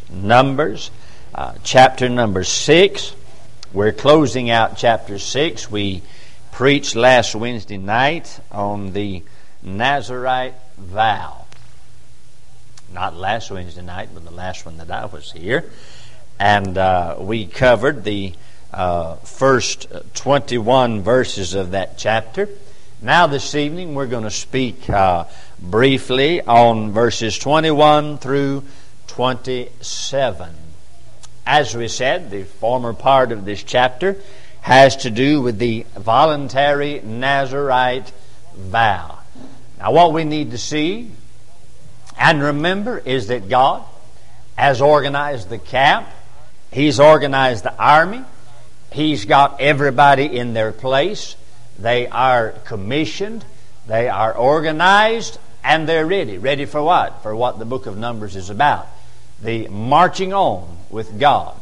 Numbers, chapter number 6. We're closing out chapter 6. We preached last Wednesday night on the Nazirite vow. Not last Wednesday night, but the last one that I was here. And we covered the first 21 verses of that chapter. Now this evening we're going to speak briefly on verses 21 through 27. As we said, the former part of this chapter has to do with the voluntary Nazirite vow. Now what we need to see and remember is that God has organized the camp. He's organized the army. He's got everybody in their place. They are commissioned. They are organized. And they're ready. Ready for what? For what the book of Numbers is about. The marching on with God.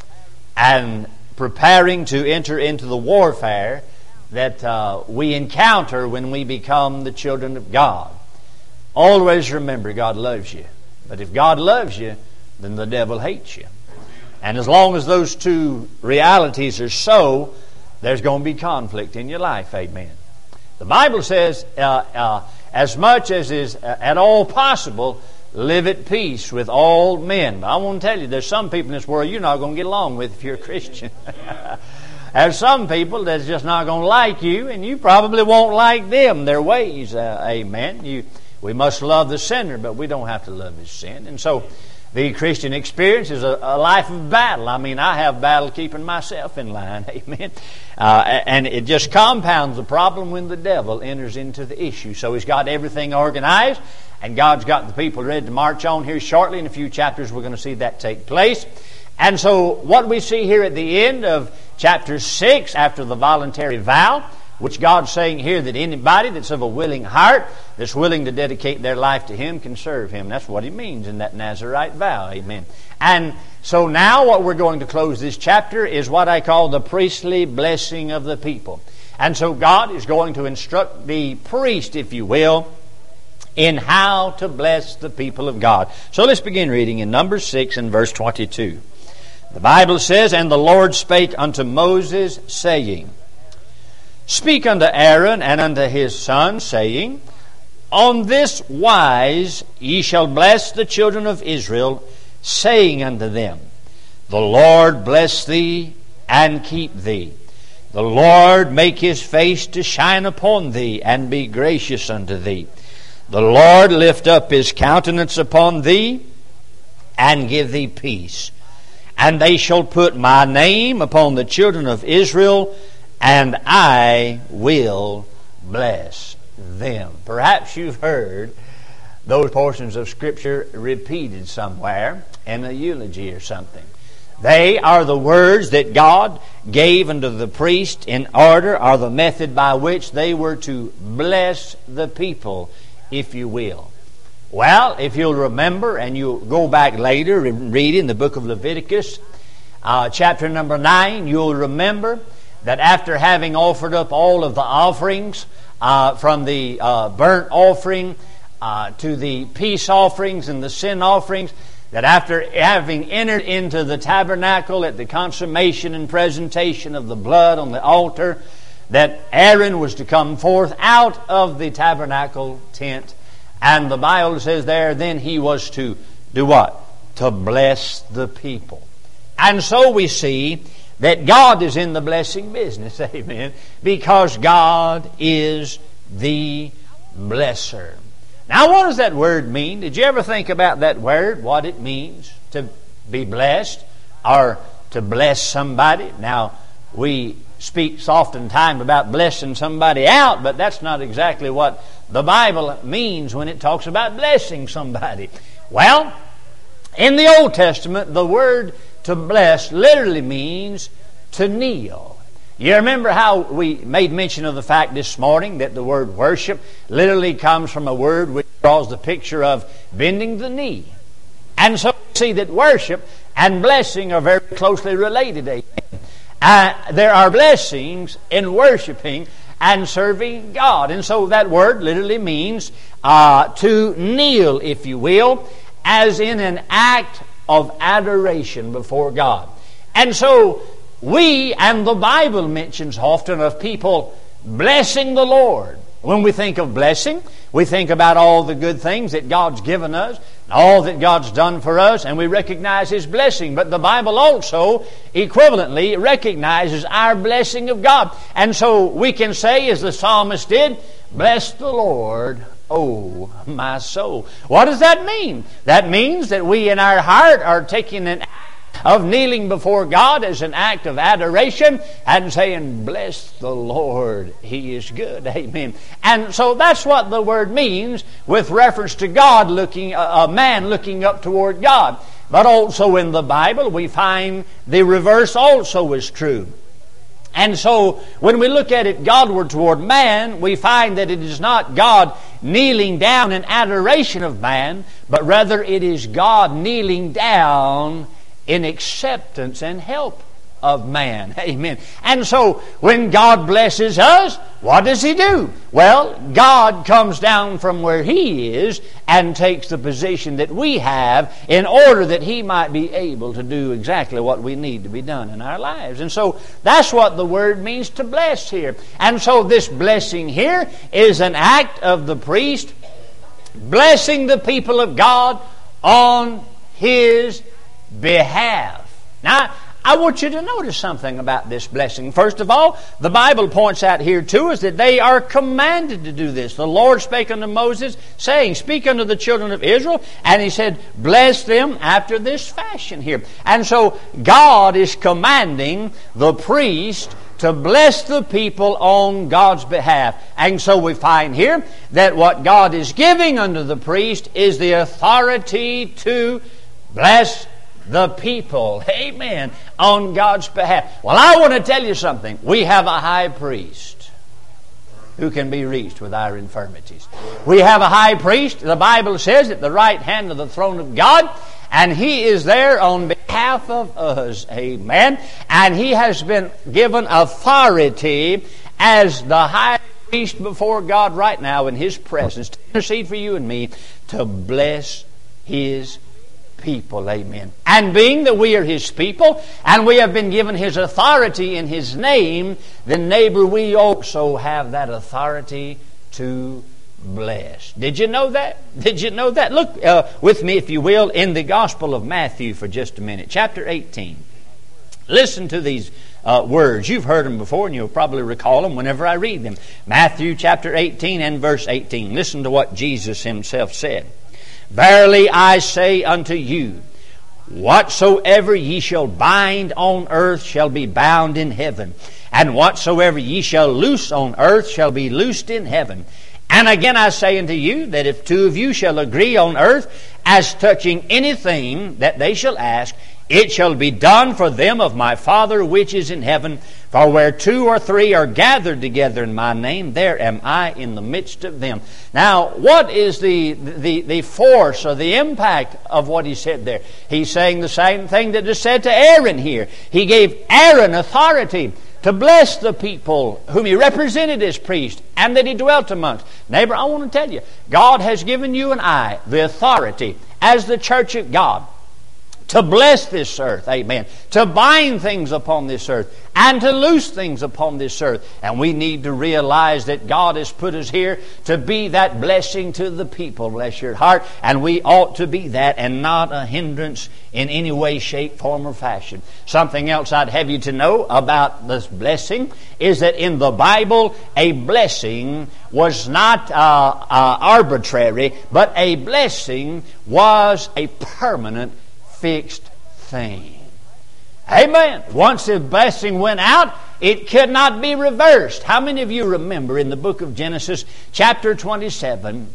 And preparing to enter into the warfare that we encounter when we become the children of God. Always remember, God loves you. But if God loves you, then the devil hates you. And as long as those two realities are so, there's going to be conflict in your life. Amen. The Bible says, as much as is at all possible, live at peace with all men. But I want to tell you, there's some people in this world you're not going to get along with if you're a Christian. There's some people that's just not going to like you, and you probably won't like them, their ways. Amen. We must love the sinner, but we don't have to love his sin. And so the Christian experience is a life of battle. I mean, I have battle keeping myself in line. Amen. And it just compounds the problem when the devil enters into the issue. So he's got everything organized, and God's got the people ready to march on here shortly. In a few chapters, we're going to see that take place. And so what we see here at the end of chapter 6, after the voluntary vow, which God's saying here that anybody that's of a willing heart, that's willing to dedicate their life to Him, can serve Him. That's what He means in that Nazirite vow. Amen. And so now what we're going to close this chapter is what I call the priestly blessing of the people. And so God is going to instruct the priest, if you will, in how to bless the people of God. So let's begin reading in Numbers 6 and verse 22. The Bible says, "And the Lord spake unto Moses, saying, Speak unto Aaron and unto his sons, saying, On this wise ye shall bless the children of Israel, saying unto them, The Lord bless thee and keep thee. The Lord make His face to shine upon thee and be gracious unto thee. The Lord lift up His countenance upon thee and give thee peace. And they shall put my name upon the children of Israel, and I will bless them." Perhaps you've heard those portions of Scripture repeated somewhere in a eulogy or something. They are the words that God gave unto the priest in order, or the method by which they were to bless the people, if you will. Well, if you'll remember, and you'll go back later and read in the book of Leviticus, chapter number 9, you'll remember that after having offered up all of the offerings, from the burnt offering to the peace offerings and the sin offerings, that after having entered into the tabernacle at the consummation and presentation of the blood on the altar, that Aaron was to come forth out of the tabernacle tent. And the Bible says there, then he was to do what? To bless the people. And so we see that God is in the blessing business, amen, because God is the blesser. Now, what does that word mean? Did you ever think about that word, what it means to be blessed or to bless somebody? Now, we speak oftentimes about blessing somebody out, but that's not exactly what the Bible means when it talks about blessing somebody. Well, in the Old Testament, the word to bless literally means to kneel. You remember how we made mention of the fact this morning that the word worship literally comes from a word which draws the picture of bending the knee. And so we see that worship and blessing are very closely related. There are blessings in worshiping and serving God. And so that word literally means to kneel, if you will, as in an act of adoration before God. And so we, and the Bible mentions often of people blessing the Lord. When we think of blessing, we think about all the good things that God's given us, all that God's done for us, and we recognize His blessing. But the Bible also equivalently recognizes our blessing of God. And so we can say, as the psalmist did, "Bless the Lord, oh my soul." What does that mean? That means that we in our heart are taking an act of kneeling before God as an act of adoration and saying, "Bless the Lord, He is good." Amen. And so that's what the word means with reference to God looking, a man looking up toward God. But also in the Bible we find the reverse also is true. And so when we look at it Godward toward man, we find that it is not God kneeling down in adoration of man, but rather it is God kneeling down in acceptance and help of man. Amen. And so when God blesses us, what does He do? Well, God comes down from where He is and takes the position that we have in order that He might be able to do exactly what we need to be done in our lives. And so that's what the word means, to bless, here. And so this blessing here is an act of the priest blessing the people of God on his behalf. Now, I want you to notice something about this blessing. First of all, the Bible points out here to us that they are commanded to do this. The Lord spake unto Moses, saying, "Speak unto the children of Israel," and He said, "Bless them after this fashion" here. And so God is commanding the priest to bless the people on God's behalf. And so we find here that what God is giving unto the priest is the authority to bless the people, amen, on God's behalf. Well, I want to tell you something. We have a high priest who can be reached with our infirmities. We have a high priest, the Bible says, at the right hand of the throne of God, and He is there on behalf of us, amen. And He has been given authority as the high priest before God right now in His presence to intercede for you and me, to bless His people, amen. And being that we are His people and we have been given His authority in His name, then neighbor, we also have that authority to bless. Did you know that? Did you know that? Look with me, if you will, in the Gospel of Matthew for just a minute. Chapter 18. Listen to these words. You've heard them before and you'll probably recall them whenever I read them. Matthew chapter 18 and verse 18. Listen to what Jesus Himself said. "Verily I say unto you, whatsoever ye shall bind on earth shall be bound in heaven, and whatsoever ye shall loose on earth shall be loosed in heaven. And again I say unto you, that if two of you shall agree on earth as touching anything that they shall ask, it shall be done for them of my Father which is in heaven. For where two or three are gathered together in my name, there am I in the midst of them." Now, what is the force or the impact of what He said there? He's saying the same thing that is said to Aaron here. He gave Aaron authority to bless the people whom He represented as priest and that He dwelt amongst. Neighbor, I want to tell you, God has given you and I the authority as the church of God to bless this earth, amen, to bind things upon this earth and to loose things upon this earth. And we need to realize that God has put us here to be that blessing to the people, bless your heart, and we ought to be that and not a hindrance in any way, shape, form, or fashion. Something else I'd have you to know about this blessing is that in the Bible, a blessing was not arbitrary, but a blessing was a permanent, fixed thing. Amen. Once the blessing went out, it could not be reversed. How many of you remember in the book of Genesis, chapter 27,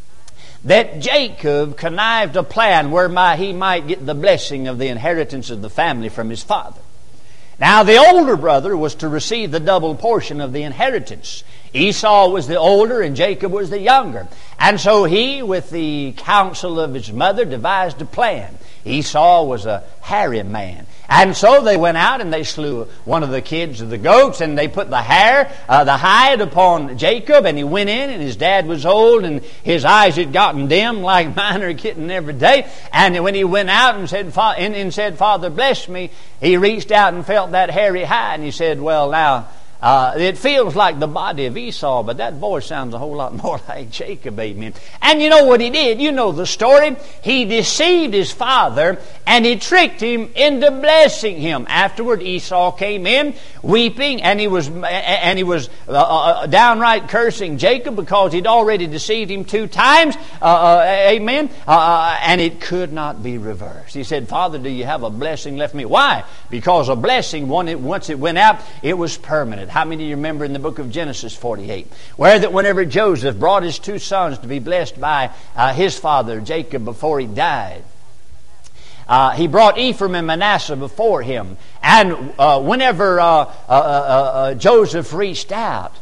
that Jacob connived a plan whereby he might get the blessing of the inheritance of the family from his father? Now, the older brother was to receive the double portion of the inheritance. Esau was the older and Jacob was the younger. And so he, with the counsel of his mother, devised a plan. Esau was a hairy man. And so they went out and they slew one of the kids of the goats, and they put the hide upon Jacob, and he went in, and his dad was old, and his eyes had gotten dim like mine are getting every day. And when he went out and said, Father, bless me, he reached out and felt that hairy hide, and he said, well, now, it feels like the body of Esau, but that boy sounds a whole lot more like Jacob, amen. And you know what he did? You know the story. He deceived his father, and he tricked him into blessing him. Afterward, Esau came in weeping, and he was downright cursing Jacob because he'd already deceived him 2 times, amen. And it could not be reversed. He said, Father, do you have a blessing left me? Why? Because a blessing, once it went out, it was permanent. How many of you remember in the book of Genesis 48, where that whenever Joseph brought his 2 sons to be blessed by his father Jacob before he died, he brought Ephraim and Manasseh before him. And whenever Jacob reached out,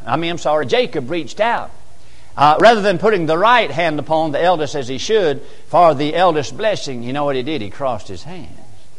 rather than putting the right hand upon the eldest as he should for the eldest blessing, you know what he did? He crossed his hands.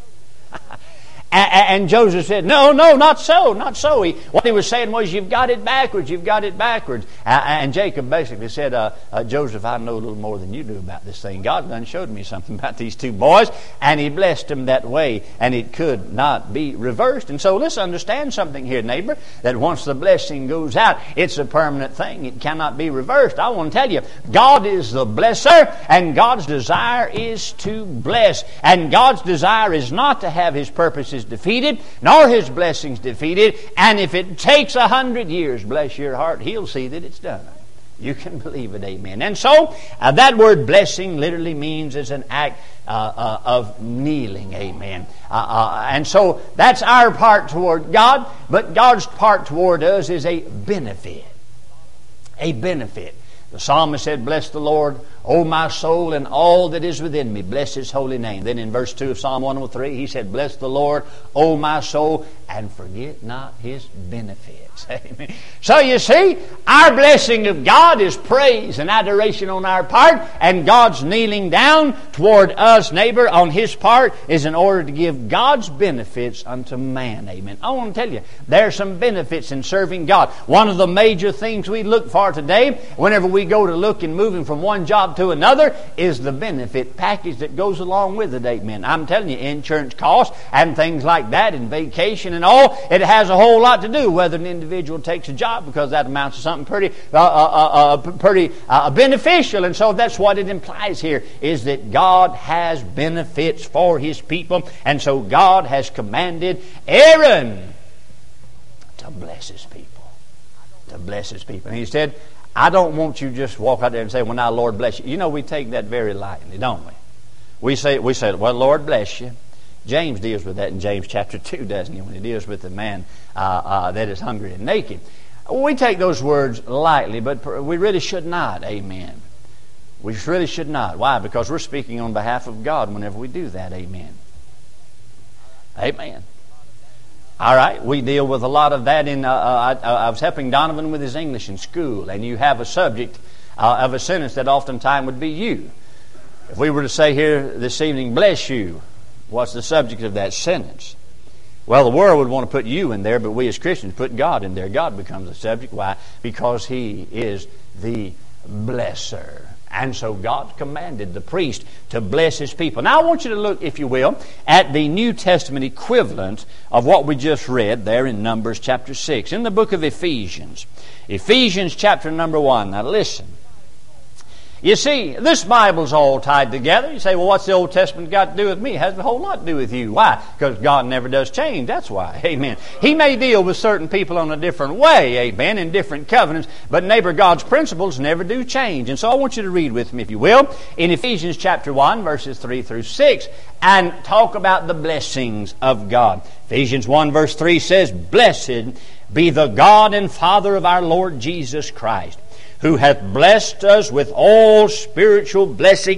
And Joseph said, no, not so. What he was saying was, you've got it backwards. And Jacob basically said, Joseph, I know a little more than you do about this thing. God done showed me something about these 2 boys, and he blessed them that way, and it could not be reversed. And so let's understand something here, neighbor, that once the blessing goes out, it's a permanent thing. It cannot be reversed. I want to tell you, God is the blesser, and God's desire is to bless. And God's desire is not to have His purposes defeated, nor His blessings defeated. And if it takes 100 years, bless your heart, He'll see that it's done. You can believe it, amen. And so, that word blessing literally means it's an act of kneeling, amen. And so, that's our part toward God, but God's part toward us is a benefit. A benefit. The psalmist said, bless the Lord, O my soul, and all that is within me. Bless His holy name. Then in verse 2 of Psalm 103, he said, bless the Lord, O my soul, and forget not His benefits. Amen. So you see, our blessing of God is praise and adoration on our part, and God's kneeling down toward us, neighbor, on His part is in order to give God's benefits unto man. Amen. I want to tell you, there are some benefits in serving God. One of the major things we look for today, whenever we go to look and moving from one job to another, is the benefit package that goes along with it. Amen. I'm telling you, insurance costs and things like that, and vacation and all, it has a whole lot to do whether an individual takes a job, because that amounts to something pretty beneficial. And so that's what it implies here, is that God has benefits for His people. And so God has commanded Aaron to bless His people. To bless His people. And He said, I don't want you just walk out there and say, well, now, Lord bless you. You know, we take that very lightly, don't we? We say, well, Lord bless you. James deals with that in James chapter 2, doesn't he? When he deals with the man that is hungry and naked. We take those words lightly, but we really should not. Amen. We really should not. Why? Because we're speaking on behalf of God whenever we do that. Amen. Amen. All right, we deal with a lot of that in, I was helping Donovan with his English in school, and you have a subject of a sentence that oftentimes would be you. If we were to say here this evening, bless you, what's the subject of that sentence? Well, the world would want to put you in there, but we as Christians put God in there. God becomes the subject. Why? Because He is the blesser. And so God commanded the priest to bless His people. Now I want you to look, if you will, at the New Testament equivalent of what we just read there in Numbers chapter 6. In the book of Ephesians. Ephesians chapter number 1. Now listen. You see, this Bible's all tied together. You say, well, what's the Old Testament got to do with me? It has a whole lot to do with you. Why? Because God never does change. That's why. Amen. He may deal with certain people on a different way, amen, in different covenants, but neighbor, God's principles never do change. And so I want you to read with me, if you will, in Ephesians chapter 1, verses 3 through 6, and talk about the blessings of God. Ephesians 1, verse 3 says, blessed be the God and Father of our Lord Jesus Christ, who hath blessed us with all spiritual blessings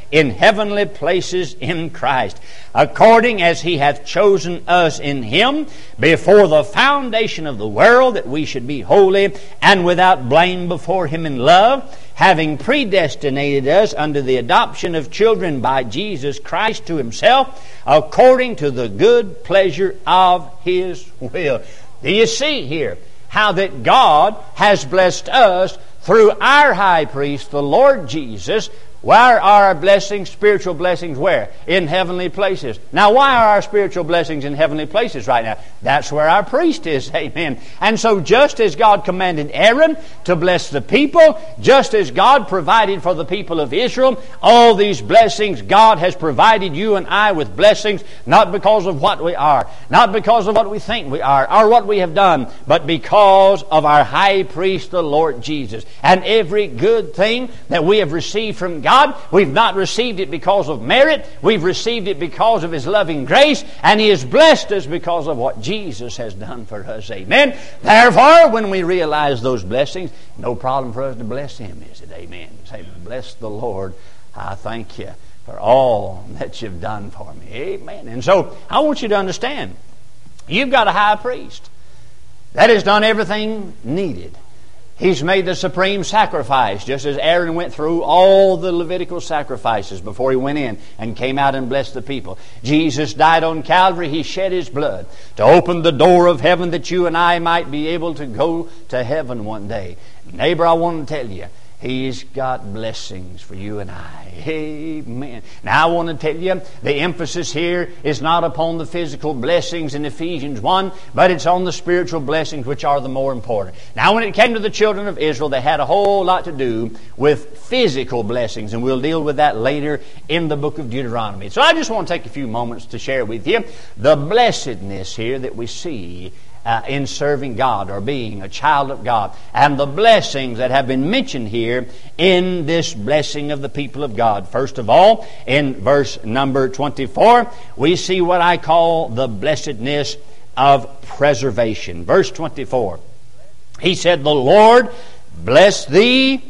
in heavenly places in Christ, according as He hath chosen us in Him before the foundation of the world, that we should be holy and without blame before Him in love, having predestinated us unto the adoption of children by Jesus Christ to Himself, according to the good pleasure of His will. Do you see here how that God has blessed us through our high priest, the Lord Jesus? Where are our blessings, spiritual blessings? Where? In heavenly places. Now, why are our spiritual blessings in heavenly places right now? That's where our priest is. Amen. And so just as God commanded Aaron to bless the people, just as God provided for the people of Israel, all these blessings, God has provided you and I with blessings, not because of what we are, not because of what we think we are, or what we have done, but because of our high priest, the Lord Jesus. And every good thing that we have received from God, we've not received it because of merit. We've received it because of His loving grace, and He has blessed us because of what Jesus has done for us. Amen. Therefore, when we realize those blessings, no problem for us to bless Him, is it? Amen. Say, bless the Lord. I thank you for all that you've done for me. Amen. And so, I want you to understand, you've got a high priest that has done everything needed. He's made the supreme sacrifice, just as Aaron went through all the Levitical sacrifices before he went in and came out and blessed the people. Jesus died on Calvary. He shed His blood to open the door of heaven that you and I might be able to go to heaven one day. Neighbor, I want to tell you, He's got blessings for you and I. Amen. Now I want to tell you, the emphasis here is not upon the physical blessings in Ephesians 1, but it's on the spiritual blessings, which are the more important. Now when it came to the children of Israel, they had a whole lot to do with physical blessings, and we'll deal with that later in the book of Deuteronomy. So I just want to take a few moments to share with you the blessedness here that we see in serving God or being a child of God, and the blessings that have been mentioned here in this blessing of the people of God. First of all, in verse number 24, we see what I call the blessedness of preservation. Verse 24, He said, "The Lord bless thee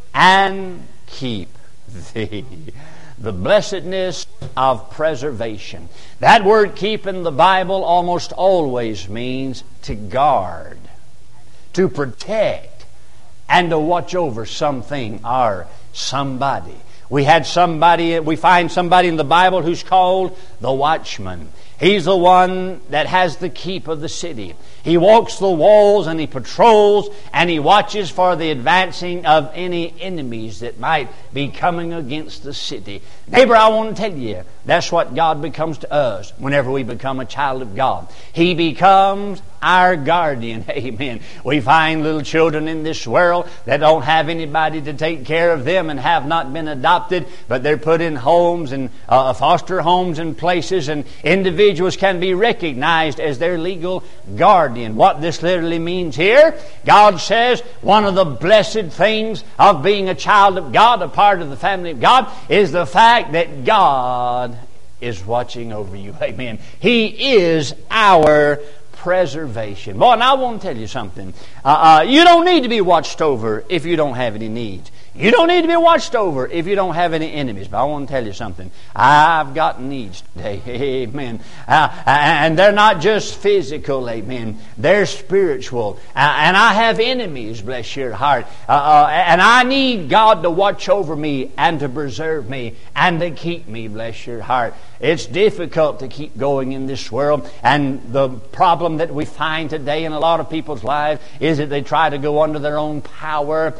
and keep thee." The blessedness of preservation. That word keep in the Bible almost always means to guard, to protect, and to watch over something or somebody. We find somebody in the Bible who's called the watchman. He's the one that has the keep of the city. He walks the walls and he patrols and he watches for the advancing of any enemies that might be coming against the city. Neighbor, I want to tell you, that's what God becomes to us whenever we become a child of God. He becomes our guardian. Amen. We find little children in this world that don't have anybody to take care of them and have not been adopted, but they're put in homes and foster homes and places, and individuals can be recognized as their legal guardian. What this literally means here, God says one of the blessed things of being a child of God, a part of the family of God, is the fact that God is watching over you. Amen. He is our preservation. Boy, and I want to tell you something. You don't need to be watched over if you don't have any needs. You don't need to be watched over if you don't have any enemies. But I want to tell you something. I've got needs today. Amen. And they're not just physical. Amen. They're spiritual. And I have enemies, bless your heart. And I need God to watch over me and to preserve me and to keep me, bless your heart. It's difficult to keep going in this world. And the problem that we find today in a lot of people's lives is that they try to go under their own power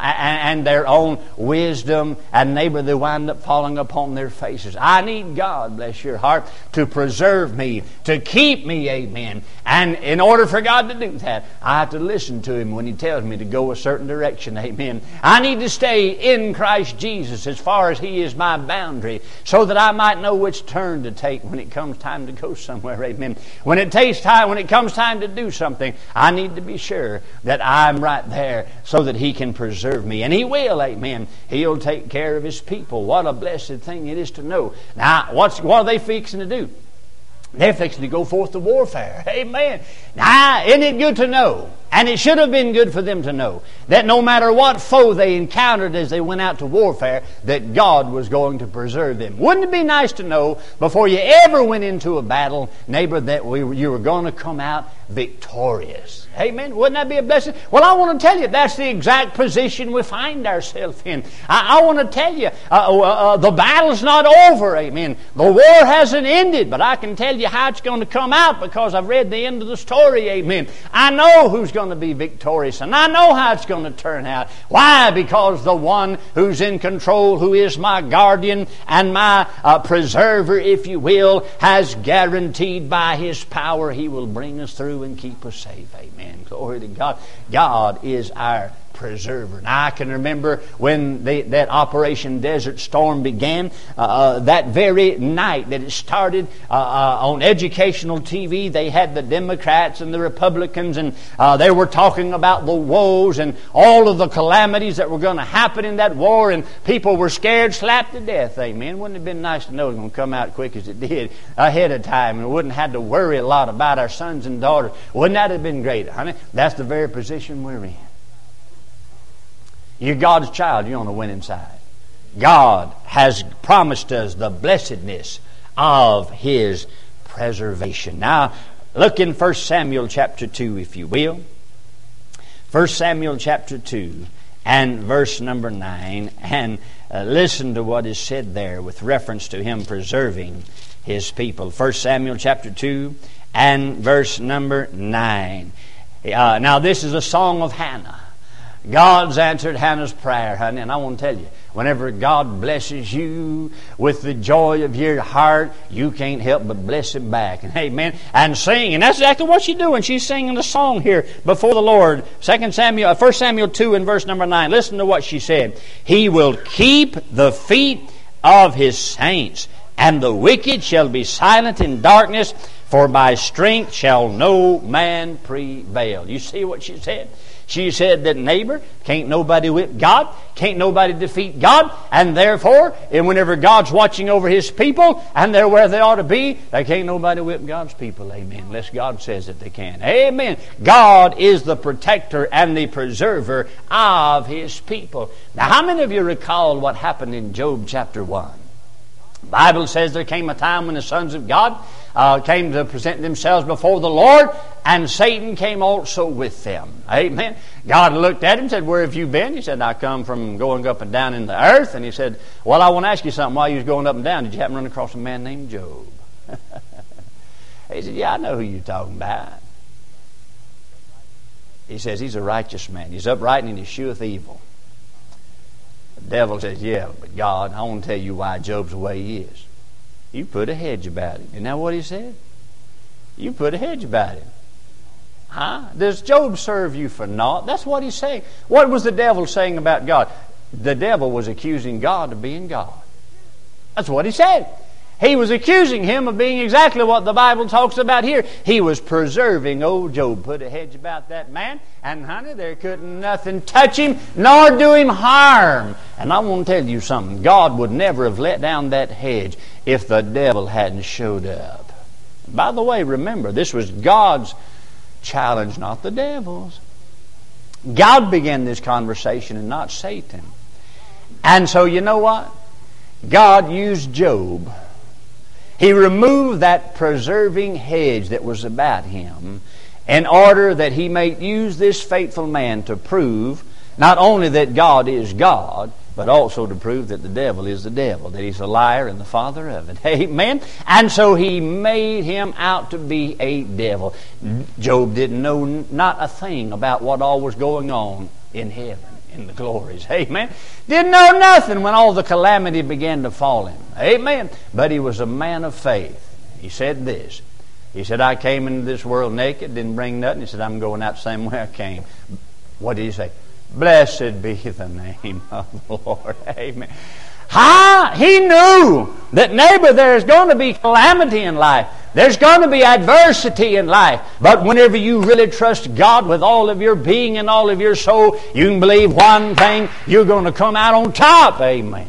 and their own wisdom, and neighbor, they wind up falling upon their faces. I need God, bless your heart, to preserve me, to keep me, amen. And in order for God to do that, I have to listen to Him when He tells me to go a certain direction, amen. I need to stay in Christ Jesus as far as He is my boundary, so that I might know which turn to take when it comes time to go somewhere, amen. When it comes time to do something, I need to be sure that I'm right there so that He can preserve me. And He will, amen. He'll take care of His people. What a blessed thing it is to know. Now, what are they fixing to do? They're fixing to go forth to warfare. Amen. Now, isn't it good to know And it should have been good for them to know that no matter what foe they encountered as they went out to warfare, that God was going to preserve them. Wouldn't it be nice to know before you ever went into a battle, neighbor, that you were going to come out victorious? Amen. Wouldn't that be a blessing? Well, I want to tell you, that's the exact position we find ourselves in. I want to tell you, the battle's not over. Amen. The war hasn't ended, but I can tell you how it's going to come out because I've read the end of the story. Amen. I know who's going to be victorious, and I know how it's going to turn out. Why? Because the one who's in control, who is my guardian and my preserver, if you will, has guaranteed by His power He will bring us through and keep us safe. Amen. Glory to God. God is our preserver. Now, I can remember when that Operation Desert Storm began, that very night that it started on educational TV, they had the Democrats and the Republicans, and they were talking about the woes and all of the calamities that were going to happen in that war, and people were scared slapped to death. Amen. Wouldn't it have been nice to know it was going to come out quick as it did ahead of time, and we wouldn't have to worry a lot about our sons and daughters? Wouldn't that have been great, honey? That's the very position we're in. You're God's child. You're on the winning side. God has promised us the blessedness of His preservation. Now, look in 1 Samuel chapter 2, if you will. 1 Samuel chapter 2 and verse number 9. And listen to what is said there with reference to Him preserving His people. 1 Samuel chapter 2 and verse number 9. Now, this is a song of Hannah. God's answered Hannah's prayer, honey, and I want to tell you, whenever God blesses you with the joy of your heart, you can't help but bless Him back. And amen. And sing. And that's exactly what she's doing. She's singing a song here before the Lord. 1 Samuel 2 and verse number 9. Listen to what she said. He will keep the feet of His saints, and the wicked shall be silent in darkness, for by strength shall no man prevail. You see what she said? She said that, neighbor, can't nobody whip God, can't nobody defeat God, and therefore, and whenever God's watching over His people, and they're where they ought to be, they can't nobody whip God's people, amen, unless God says that they can. Amen. God is the protector and the preserver of His people. Now, how many of you recall what happened in Job chapter 1? The Bible says there came a time when the sons of God came to present themselves before the Lord, and Satan came also with them. Amen. God looked at him and said, "Where have you been?" He said, "I come from going up and down in the earth." And he said, "Well, I want to ask you something. While you was going up and down, did you happen to run across a man named Job?" He said, "Yeah, I know who you're talking about." He says, "He's a righteous man. He's upright and he escheweth evil." The devil says, "Yeah, but God, I want to tell you why Job's the way he is. You put a hedge about him." Isn't that what he said? You put a hedge about him. Huh? Does Job serve you for naught? That's what he's saying. What was the devil saying about God? The devil was accusing God of being God. That's what he said. He was accusing Him of being exactly what the Bible talks about here. He was preserving old Job. Put a hedge about that man, and honey, there couldn't nothing touch him nor do him harm. And I want to tell you something. God would never have let down that hedge if the devil hadn't showed up. By the way, remember, this was God's challenge, not the devil's. God began this conversation and not Satan. And so you know what? God used Job. He removed that preserving hedge that was about him in order that he might use this faithful man to prove not only that God is God, but also to prove that the devil is the devil, that he's a liar and the father of it. Amen? And so he made him out to be a devil. Job didn't know not a thing about what all was going on in heaven, in the glories. Amen? Didn't know nothing when all the calamity began to fall him. Amen? But he was a man of faith. He said this. He said, "I came into this world naked, didn't bring nothing." He said, "I'm going out the same way I came." What did he say? "Blessed be the name of the Lord." Amen. He knew that, neighbor, there's going to be calamity in life. There's going to be adversity in life. But whenever you really trust God with all of your being and all of your soul, you can believe one thing, you're going to come out on top. Amen.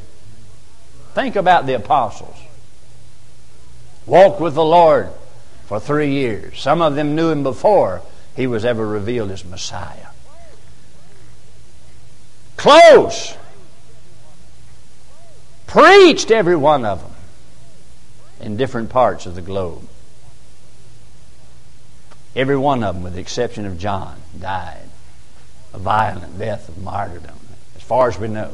Think about the apostles. Walked with the Lord for 3 years. Some of them knew Him before He was ever revealed as Messiah. Close. Preached every one of them in different parts of the globe. Every one of them, with the exception of John, died a violent death of martyrdom, as far as we know.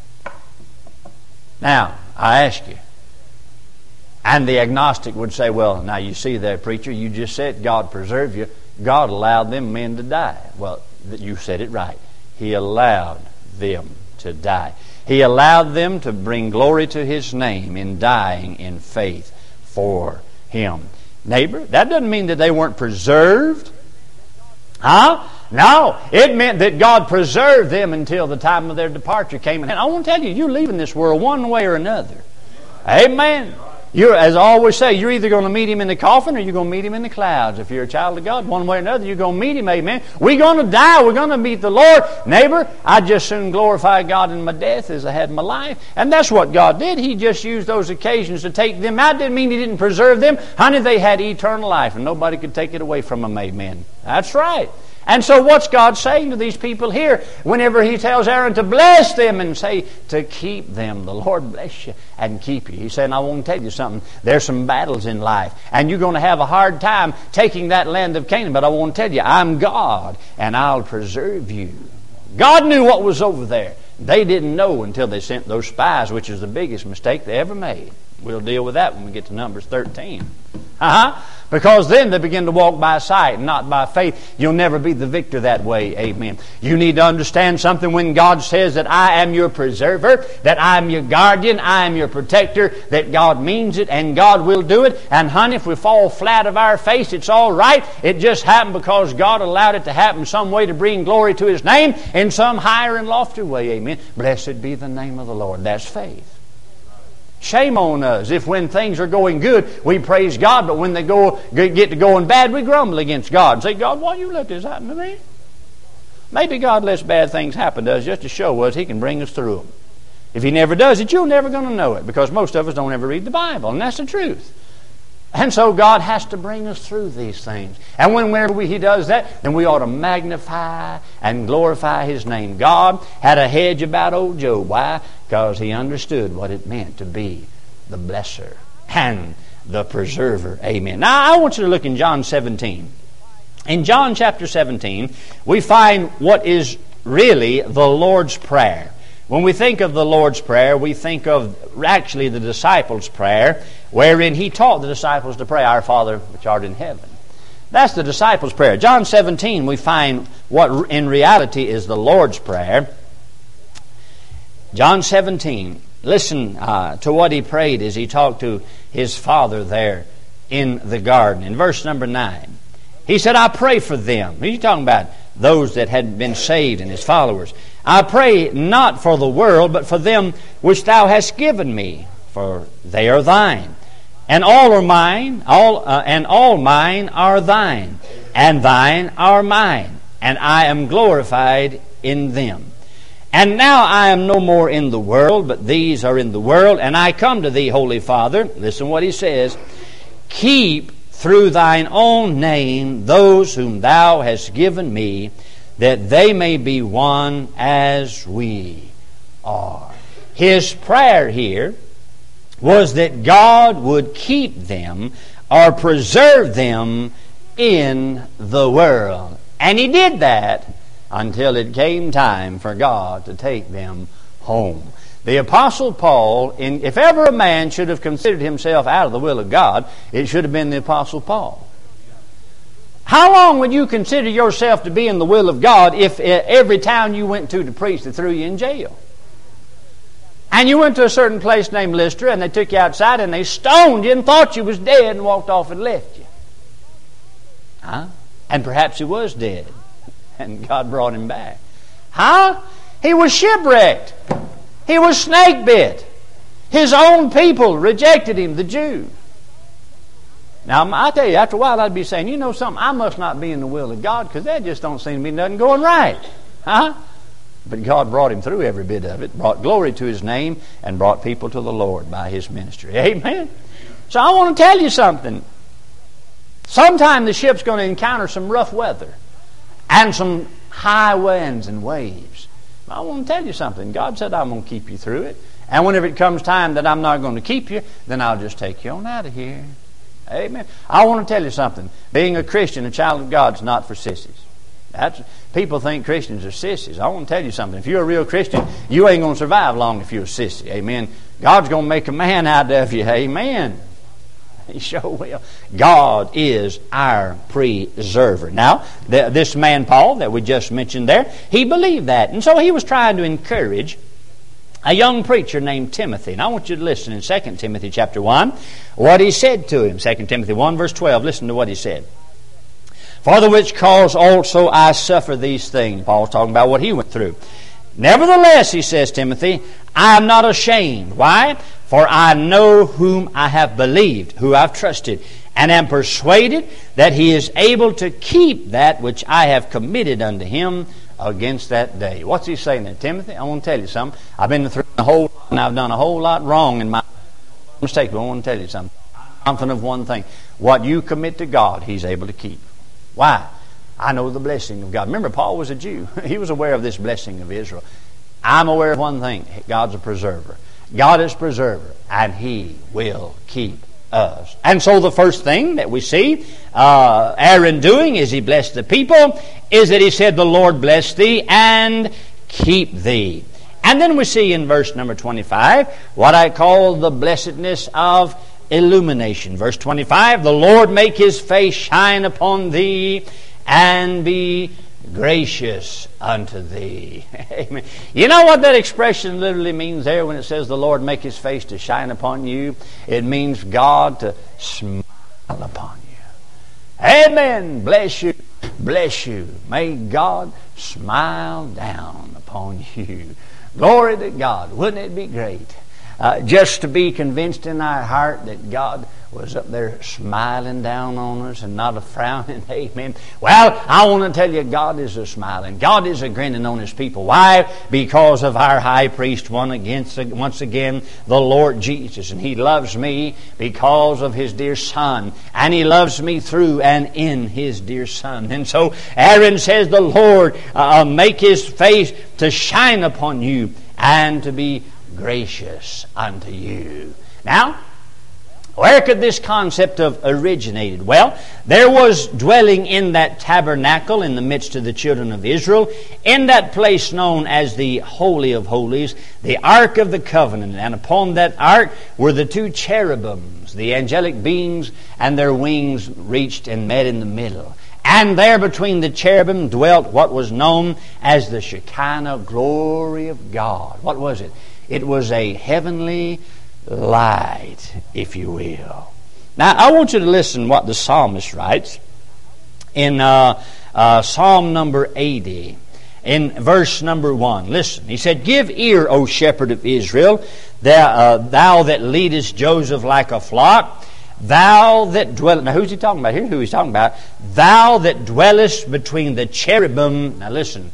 Now, I ask you, and the agnostic would say, well, now you see there, preacher, you just said God preserved you. God allowed them men to die. Well, you said it right. He allowed them to die. He allowed them to bring glory to His name in dying in faith for Him. Neighbor, that doesn't mean that they weren't preserved. Huh? No, it meant that God preserved them until the time of their departure came. And I want to tell you, you're leaving this world one way or another. Amen. As I always say, you're either going to meet Him in the coffin or you're going to meet Him in the clouds. If you're a child of God, one way or another, you're going to meet Him. Amen. We're going to die. We're going to meet the Lord. Neighbor, I just soon glorify God in my death as I had my life. And that's what God did. He just used those occasions to take them out. Didn't mean He didn't preserve them. Honey, they had eternal life and nobody could take it away from them. Amen. That's right. And so what's God saying to these people here whenever He tells Aaron to bless them and say to keep them? The Lord bless you and keep you. He's saying, I want to tell you something. There's some battles in life and you're going to have a hard time taking that land of Canaan. But I want to tell you, I'm God and I'll preserve you. God knew what was over there. They didn't know until they sent those spies, which is the biggest mistake they ever made. We'll deal with that when we get to Numbers 13. Because then they begin to walk by sight and not by faith. You'll never be the victor that way. Amen. You need to understand something when God says that I am your preserver, that I am your guardian, I am your protector, that God means it and God will do it. And honey, if we fall flat of our face, it's all right. It just happened because God allowed it to happen some way to bring glory to His name in some higher and loftier way. Amen. Blessed be the name of the Lord. That's faith. Shame on us if when things are going good we praise God, but when they get to going bad we grumble against God and say, God, why you let this happen to me? Maybe God lets bad things happen to us just to show us He can bring us through them. If He never does it, you're never going to know it, because most of us don't ever read the Bible, and that's the truth. And so God has to bring us through these things. And whenever He does that, then we ought to magnify and glorify His name. God had a hedge about old Job. Why? Because he understood what it meant to be the blesser and the preserver. Amen. Now I want you to look in John 17. In John chapter 17, we find what is really the Lord's Prayer. When we think of the Lord's Prayer, we think of actually the disciples' prayer, wherein He taught the disciples to pray, Our Father which art in heaven. That's the disciples' prayer. John 17, we find what in reality is the Lord's Prayer. John 17, listen to what He prayed as He talked to His Father there in the garden. In verse number 9, He said, I pray for them. He's talking about those that had been saved and His followers. I pray not for the world, but for them which Thou hast given me, for they are Thine. And all are mine, and all mine are Thine, and Thine are mine, and I am glorified in them. And now I am no more in the world, but these are in the world, and I come to Thee, Holy Father. Listen what He says. Keep through Thine own name those whom Thou hast given me, that they may be one as we are. His prayer here was that God would keep them or preserve them in the world. And He did that until it came time for God to take them home. The Apostle Paul, if ever a man should have considered himself out of the will of God, it should have been the Apostle Paul. How long would you consider yourself to be in the will of God if every town you went to preach they threw you in jail? And you went to a certain place named Lystra and they took you outside and they stoned you and thought you was dead and walked off and left you. And perhaps he was dead and God brought him back. He was shipwrecked. He was snake bit. His own people rejected him, the Jews. Now, I tell you, after a while I'd be saying, you know something, I must not be in the will of God because there just don't seem to be nothing going right. But God brought him through every bit of it, brought glory to His name, and brought people to the Lord by His ministry. Amen? So I want to tell you something. Sometime the ship's going to encounter some rough weather. and some high winds and waves. I want to tell you something. God said, I'm going to keep you through it. And whenever it comes time that I'm not going to keep you, then I'll just take you on out of here. Amen. I want to tell you something. Being a Christian, a child of God, is not for sissies. People think Christians are sissies. I want to tell you something. If you're a real Christian, you ain't going to survive long if you're a sissy. Amen. God's going to make a man out of you. Amen. He sure will. God is our preserver. Now, this man Paul that we just mentioned there, he believed that. And so he was trying to encourage a young preacher named Timothy. And I want you to listen in 2 Timothy chapter 1, what he said to him. 2 Timothy 1 verse 12. Listen to what he said. For the which cause also I suffer these things. Paul's talking about what he went through. Nevertheless, he says, Timothy, I am not ashamed. Why? For I know whom I have believed, who I've trusted, and am persuaded that he is able to keep that which I have committed unto him against that day. What's he saying there, Timothy? I want to tell you something. I've been through a whole lot, and I've done a whole lot wrong in my mistake, but I want to tell you something. I'm confident of one thing. What you commit to God, he's able to keep. Why? I know the blessing of God. Remember, Paul was a Jew. He was aware of this blessing of Israel. I'm aware of one thing. God's a preserver. God is preserver, and he will keep us. And so the first thing that we see Aaron doing as he blessed the people is that he said, the Lord bless thee and keep thee. And then we see in verse number 25 what I call the blessedness of illumination. Verse 25, the Lord make his face shine upon thee and be gracious unto thee. Amen. You know what that expression literally means there when it says the Lord make his face to shine upon you? It means God to smile upon you. Amen. Bless you. Bless you. May God smile down upon you. Glory to God. Wouldn't it be great? Just to be convinced in our heart that God was up there smiling down on us and not a frowning. Amen. Well, I want to tell you, God is a smiling. God is a grinning on his people. Why? Because of our high priest, once again, the Lord Jesus. And he loves me because of his dear Son. And he loves me through and in his dear Son. And so Aaron says, the Lord make his face to shine upon you and to be gracious unto you. Now, where could this concept have originated? Well, there was dwelling in that tabernacle in the midst of the children of Israel, in that place known as the Holy of Holies, the Ark of the Covenant. And upon that ark were the two cherubims, the angelic beings, and their wings reached and met in the middle. And there between the cherubim dwelt what was known as the Shekinah glory of God. What was it? It was a heavenly light, if you will. Now, I want you to listen what the psalmist writes in Psalm number 80, in verse number 1. Listen, he said, give ear, O shepherd of Israel, thou that leadest Joseph like a flock, thou that dwellest... Now, who's he talking about? Here's who he's talking about. Thou that dwellest between the cherubim... Now, listen.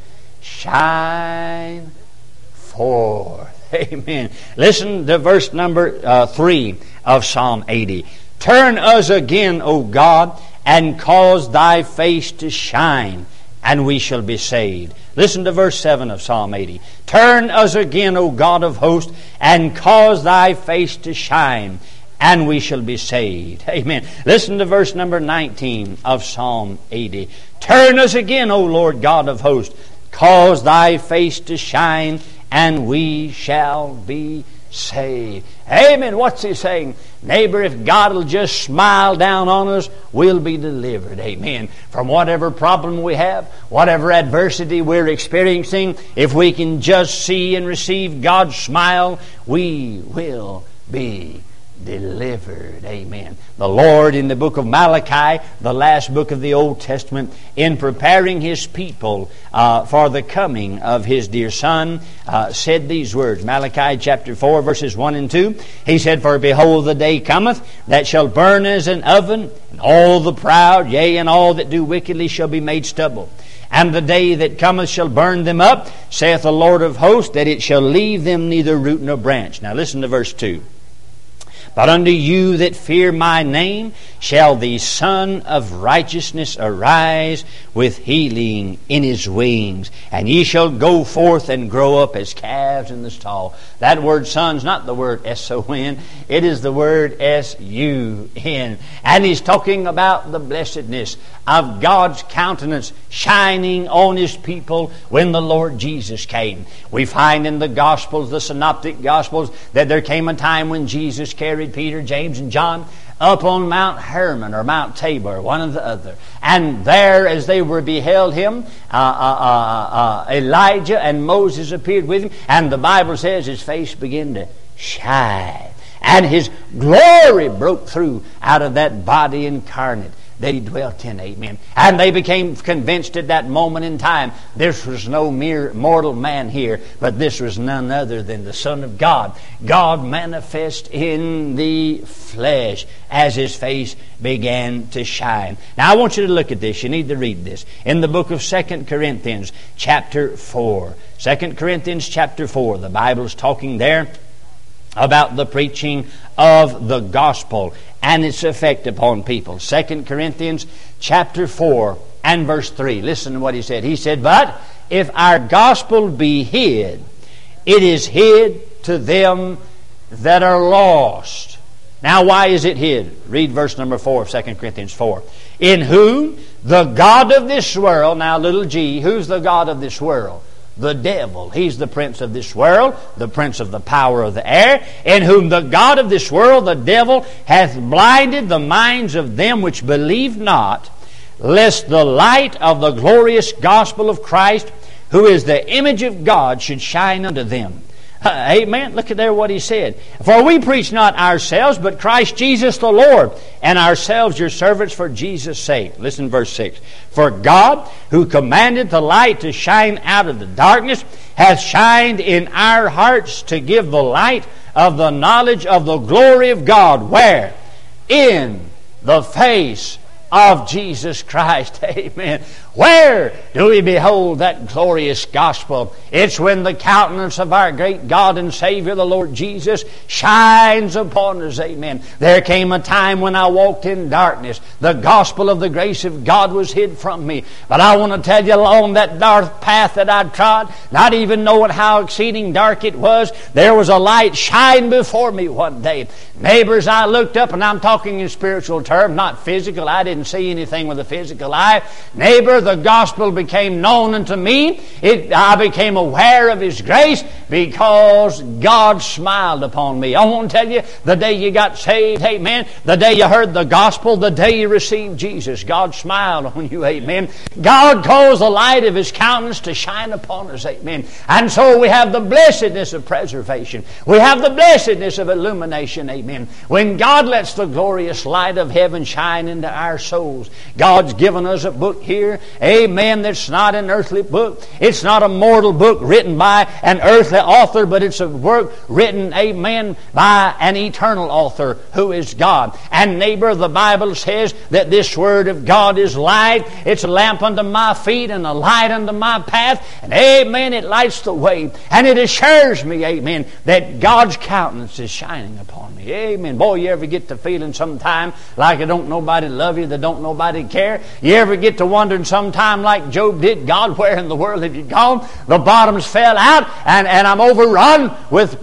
Shine forth. Amen. Listen to verse number 3 of Psalm 80. Turn us again, O God, and cause thy face to shine, and we shall be saved. Listen to verse 7 of Psalm 80. Turn us again, O God of hosts, and cause thy face to shine, and we shall be saved. Amen. Listen to verse number 19 of Psalm 80. Turn us again, O Lord God of hosts, cause thy face to shine, and we shall be saved. Amen. What's he saying? Neighbor, if God will just smile down on us, we'll be delivered. Amen. From whatever problem we have, whatever adversity we're experiencing, if we can just see and receive God's smile, we will be delivered. Amen. The Lord in the book of Malachi, the last book of the Old Testament, in preparing his people for the coming of his dear Son, said these words. Malachi chapter 4 verses 1 and 2. He said, for behold, the day cometh that shall burn as an oven, and all the proud, yea, and all that do wickedly shall be made stubble. And the day that cometh shall burn them up, saith the Lord of hosts, that it shall leave them neither root nor branch. Now listen to verse 2. But unto you that fear my name shall the Son of Righteousness arise with healing in his wings. And ye shall go forth and grow up as calves in the stall. That word son's not the word S-O-N. It is the word S-U-N. And he's talking about the blessedness of God's countenance shining on his people when the Lord Jesus came. We find in the Gospels, the Synoptic Gospels, that there came a time when Jesus carried Peter, James, and John up on Mount Hermon or Mount Tabor, one or the other. And there, as they were beheld him, Elijah and Moses appeared with him, and the Bible says his face began to shine, and his glory broke through out of that body incarnate that he dwelt in. Amen. And they became convinced at that moment in time this was no mere mortal man here, but this was none other than the Son of God, God manifest in the flesh, as his face began to shine. Now I want you to look at this. You need to read this in the book of 2 Corinthians chapter 4. 2 Corinthians chapter 4. The Bible's talking there about the preaching of the gospel and its effect upon people. 2 Corinthians chapter 4 and verse 3. Listen to what he said. He said, "But if our gospel be hid, it is hid to them that are lost." Now why is it hid? Read verse number 4 of 2 Corinthians 4. "In whom the God of this world," now little g, who's the God of this world? The devil. He's the prince of this world, the prince of the power of the air, in whom the God of this world, the devil, hath blinded the minds of them which believe not, lest the light of the glorious gospel of Christ, who is the image of God, should shine unto them." Amen. Look at there what he said. "For we preach not ourselves, but Christ Jesus the Lord, and ourselves your servants for Jesus' sake." Listen, verse 6. "For God, who commanded the light to shine out of the darkness, hath shined in our hearts to give the light of the knowledge of the glory of God." Where? In the face of Jesus Christ. Amen. Where do we behold that glorious gospel? It's when the countenance of our great God and Savior, the Lord Jesus, shines upon us. Amen. There came a time when I walked in darkness. The gospel of the grace of God was hid from me. But I want to tell you, along that dark path that I trod, not even knowing how exceeding dark it was, there was a light shine before me one day. Neighbors, I looked up, and I'm talking in spiritual terms, not physical. I didn't see anything with a physical eye. Neighbor, the gospel became known unto me. I became aware of His grace because God smiled upon me. I want to tell you, the day you got saved, amen, the day you heard the gospel, the day you received Jesus, God smiled on you, amen. God caused the light of His countenance to shine upon us, amen. And so we have the blessedness of preservation. We have the blessedness of illumination, amen. When God lets the glorious light of heaven shine into our souls, God's given us a book here, amen, that's not an earthly book. It's not a mortal book written by an earthly author, but it's a work written, amen, by an eternal author who is God. And neighbor, the Bible says that this Word of God is light. It's a lamp unto my feet and a light unto my path. And amen, it lights the way. And it assures me, amen, that God's countenance is shining upon me. Amen. Boy, you ever get to feeling sometime like it don't nobody love you, that don't nobody care? You ever get to wondering sometime like Job did, God, where in the world have you gone? The bottoms fell out and I'm overrun with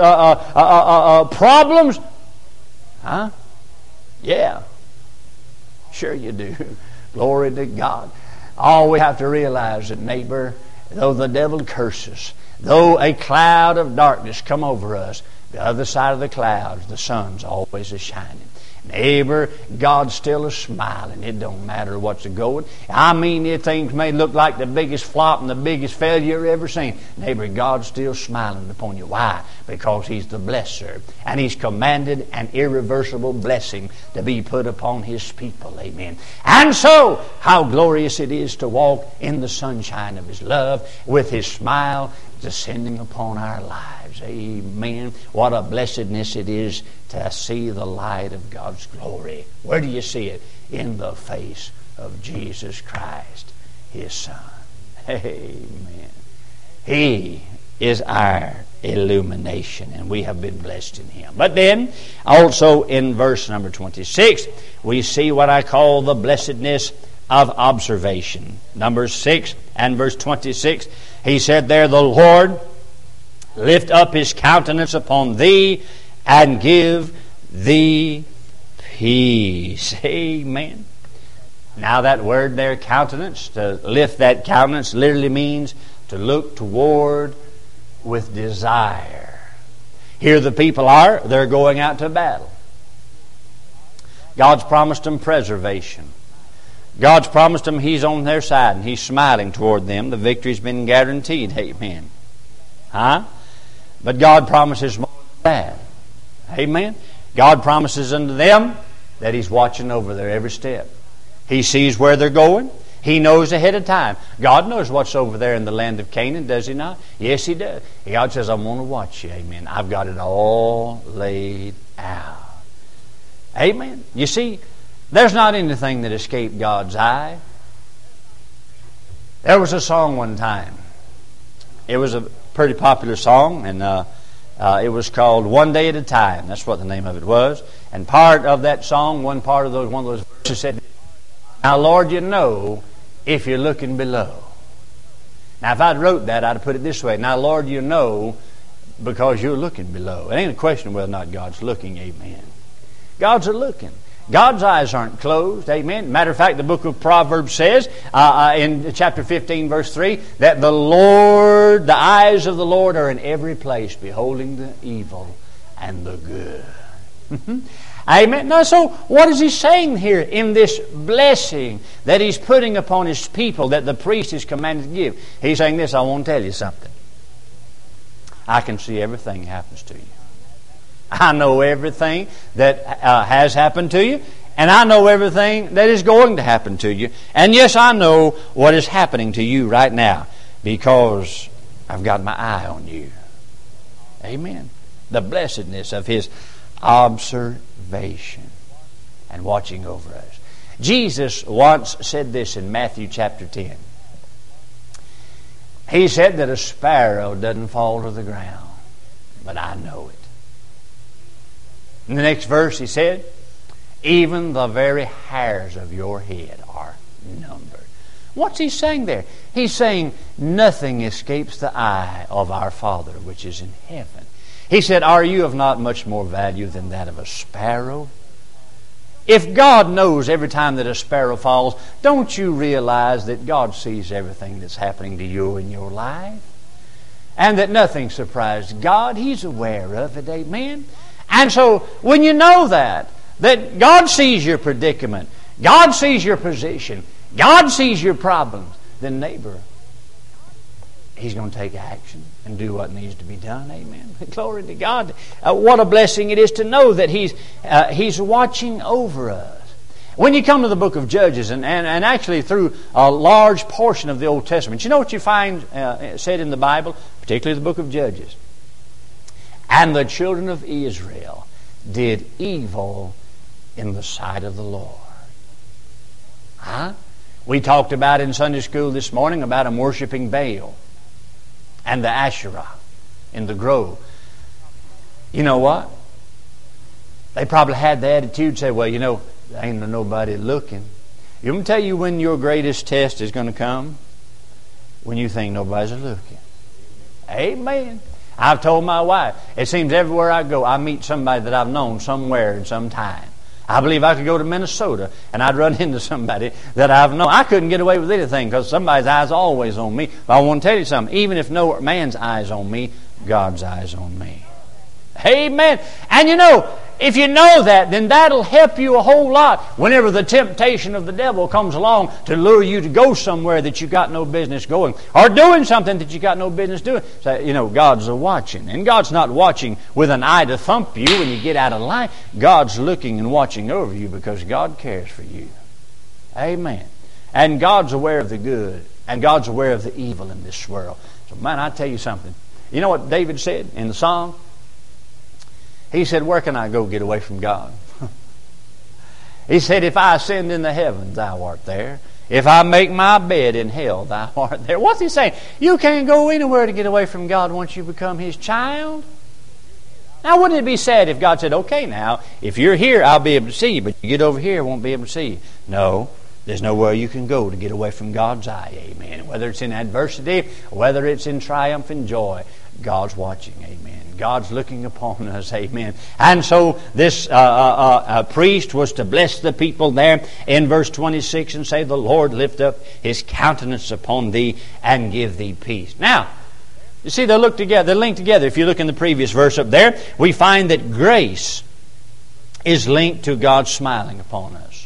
problems. Huh? Yeah. Sure you do. Glory to God. All we have to realize that, neighbor, though the devil curses, though a cloud of darkness come over us, the other side of the clouds, the sun's always a-shining. Neighbor, God still is smiling. It don't matter what's going. I mean, things may look like the biggest flop and the biggest failure you've ever seen. Neighbor, God's still smiling upon you. Why? Because He's the blesser. And He's commanded an irreversible blessing to be put upon His people. Amen. And so, how glorious it is to walk in the sunshine of His love with His smile descending upon our lives. Amen. What a blessedness it is to see the light of God's glory. Where do you see it? In the face of Jesus Christ, His Son. Amen. He is our illumination, and we have been blessed in Him. But then, also in verse number 26, we see what I call the blessedness of observation. Numbers 6 and verse 26, He said there, the Lord lift up His countenance upon thee and give thee peace. Amen. Now that word there, countenance, to lift that countenance, literally means to look toward with desire. Here the people are, they're going out to battle. God's promised them preservation. God's promised them He's on their side and He's smiling toward them. The victory's been guaranteed. Amen. But God promises more than that. Amen. God promises unto them that He's watching over their every step. He sees where they're going. He knows ahead of time. God knows what's over there in the land of Canaan, does He not? Yes, He does. God says, I'm going to watch you. Amen. I've got it all laid out. Amen. You see, there's not anything that escaped God's eye. There was a song one time. It was a pretty popular song, and it was called One Day at a Time. That's what the name of it was. And part of that song, one of those verses said, now, Lord, you know if you're looking below. Now, if I'd wrote that, I'd have put it this way. Now, Lord, you know because you're looking below. It ain't a question whether or not God's looking. Amen. God's a-looking. God's eyes aren't closed. Amen. Matter of fact, the book of Proverbs says in chapter 15, verse 3, that the eyes of the Lord are in every place, beholding the evil and the good. Amen. Now, so what is He saying here in this blessing that He's putting upon His people that the priest is commanded to give? He's saying this, I want to tell you something. I can see everything that happens to you. I know everything that has happened to you, and I know everything that is going to happen to you. And yes, I know what is happening to you right now because I've got my eye on you. Amen. The blessedness of His observation and watching over us. Jesus once said this in Matthew chapter 10. He said that a sparrow doesn't fall to the ground, but I know it. In the next verse He said, even the very hairs of your head are numbered. What's He saying there? He's saying nothing escapes the eye of our Father which is in heaven. He said, are you of not much more value than that of a sparrow? If God knows every time that a sparrow falls, don't you realize that God sees everything that's happening to you in your life? And that nothing surprises God. He's aware of it. Amen? And so, when you know that God sees your predicament, God sees your position, God sees your problems, then neighbor, He's going to take action and do what needs to be done. Amen. Glory to God. What a blessing it is to know that He's watching over us. When you come to the book of Judges and actually through a large portion of the Old Testament, you know what you find said in the Bible, particularly the book of Judges? And the children of Israel did evil in the sight of the Lord. We talked about in Sunday school this morning about them worshiping Baal and the Asherah in the grove. You know what? They probably had the attitude, say, well, there ain't nobody looking. You want me to tell you when your greatest test is going to come? When you think nobody's looking. Amen. I've told my wife, it seems everywhere I go, I meet somebody that I've known somewhere in some time. I believe I could go to Minnesota and I'd run into somebody that I've known. I couldn't get away with anything because somebody's eye's always on me. But I want to tell you something. Even if no man's eye's on me, God's eye's on me. Amen. And if you know that, then that'll help you a whole lot whenever the temptation of the devil comes along to lure you to go somewhere that you got no business going or doing something that you got no business doing. So, God's watching. And God's not watching with an eye to thump you when you get out of line. God's looking and watching over you because God cares for you. Amen. And God's aware of the good and God's aware of the evil in this world. So, man, I tell you something. You know what David said in the Psalm? He said, where can I go get away from God? He said, if I ascend in the heavens, thou art there. If I make my bed in hell, thou art there. What's he saying? You can't go anywhere to get away from God once you become His child. Now, wouldn't it be sad if God said, okay, now, if you're here, I'll be able to see you, but you get over here, I won't be able to see you. No, there's nowhere you can go to get away from God's eye. Amen. Whether it's in adversity, whether it's in triumph and joy, God's watching. Amen. God's looking upon us. Amen. And so this priest was to bless the people there in verse 26 and say, the Lord lift up His countenance upon thee and give thee peace. Now, you see, they're linked together. If you look in the previous verse up there, we find that grace is linked to God smiling upon us.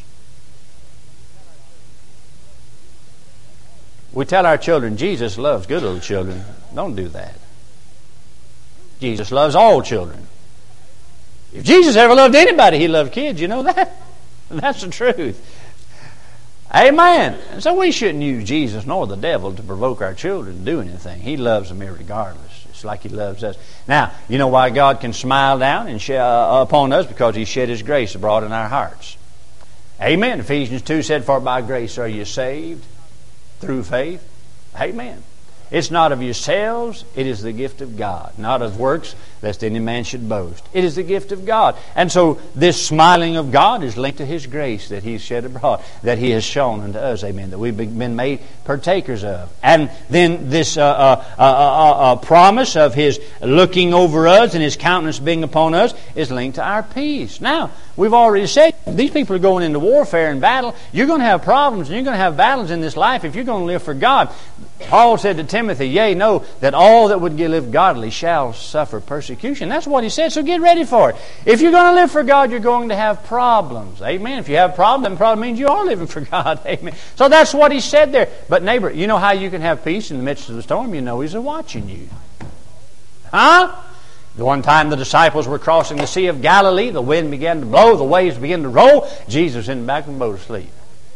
We tell our children, Jesus loves good little children. Don't do that. Jesus loves all children. If Jesus ever loved anybody, He loved kids. You know that? That's the truth. Amen. And so we shouldn't use Jesus nor the devil to provoke our children to do anything. He loves them irregardless. It's like He loves us. Now, you know why God can smile down and upon us? Because He shed His grace abroad in our hearts. Amen. Ephesians 2 said, for by grace are you saved through faith. Amen. It's not of yourselves, it is the gift of God. Not of works, lest any man should boast. It is the gift of God. And so this smiling of God is linked to His grace that He's shed abroad, that He has shown unto us, amen, that we've been made partakers of. And then this promise of His looking over us and His countenance being upon us is linked to our peace. Now, we've already said, these people are going into warfare and battle. You're going to have problems and you're going to have battles in this life if you're going to live for God. Paul said to Timothy, yea, know that all that would live godly shall suffer persecution. That's what he said, so get ready for it. If you're going to live for God, you're going to have problems. Amen. If you have problems, then probably means you are living for God. Amen. So that's what he said there. But neighbor, you know how you can have peace in the midst of the storm? You know He's watching you. Huh? The one time the disciples were crossing the Sea of Galilee, the wind began to blow, the waves began to roll. Jesus in the back of the boat asleep.